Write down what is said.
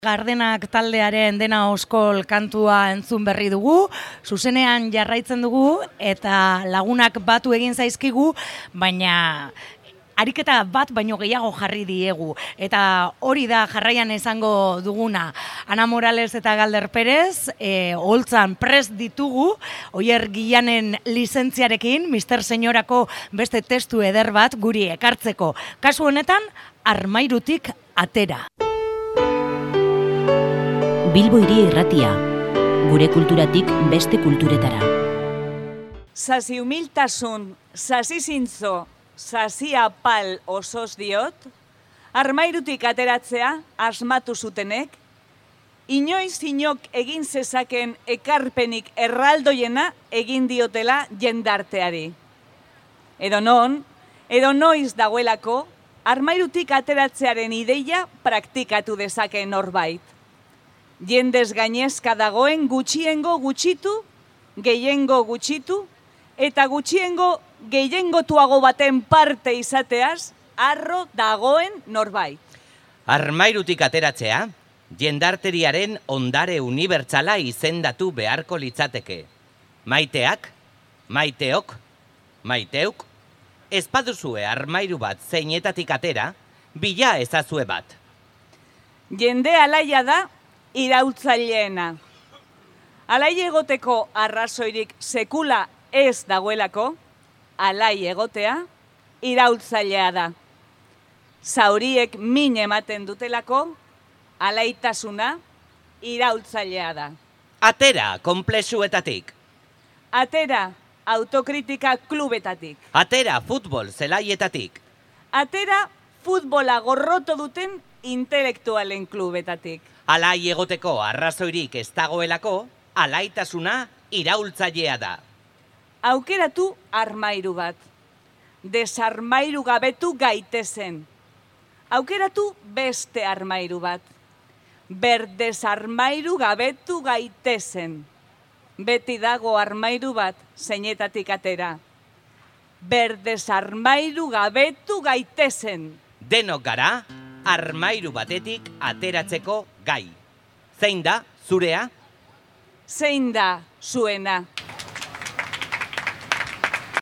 Gardenak taldearen Dena Oskol kantua entzun berri dugu, zuzenean jarraitzen dugu eta lagunak batu egin zaizkigu, baina ariketa bat baino gehiago jarri diegu. Eta hori da jarraian esango duguna. Ana Morales eta Galder Perez, holtzan prest ditugu, Oier Gillanen lizentziarekin, Mister Señorako beste testu eder bat guri ekartzeko. Kasu honetan, Armairutik atera. Bilbo Hiria Irratia, gure kulturatik beste kulturetara. Sasi humiltasun, sasi zintzo, sasi apal osoz diot, armairutik ateratzea asmatu zutenek, inoiz inok egin zezaken ekarpenik erraldoiena egin diotela jendarteari. Edo noiz dagoelako, armairutik ateratzearen ideia praktikatu dezake norbait. Jendez gainezka dagoen gutxiengo gutxitu, gehiengo gutxitu, eta gutxiengo gehiengotuago baten parte izateaz, harro dagoen norbait. Armairutik ateratzea, jendarteriaren ondare unibertsala izendatu beharko litzateke. Maiteak, maiteok, maiteuk, ez baduzue armairu bat zeinetatik atera, bila ezazue bat. Jende alaia da, iraultzaileena. Alai egoteko arrazoirik sekula ez dagoelako, alai egotea iraultzailea da. Zauriek min ematen dutelako, alaitasuna iraultzailea da. Atera konplexuetatik. Atera autokritika klubetatik. Atera futbol zelaietatik. Atera futbola gorroto duten intelektualen klubetatik. Alai egoteko arrazoirik ez dagoelako, alaitasuna iraultzailea da. Aukeratu armairu bat. Desarmairu gabetu gaitezen. Aukeratu beste armairu bat. Berdesarmairu gabetu gaitezen. Beti dago armairu bat zeinetatik atera. Berdesarmairu gabetu gaitezen. Denok gara, armairu batetik ateratzeko gai. Zein da, zurea? Zein da, zuena?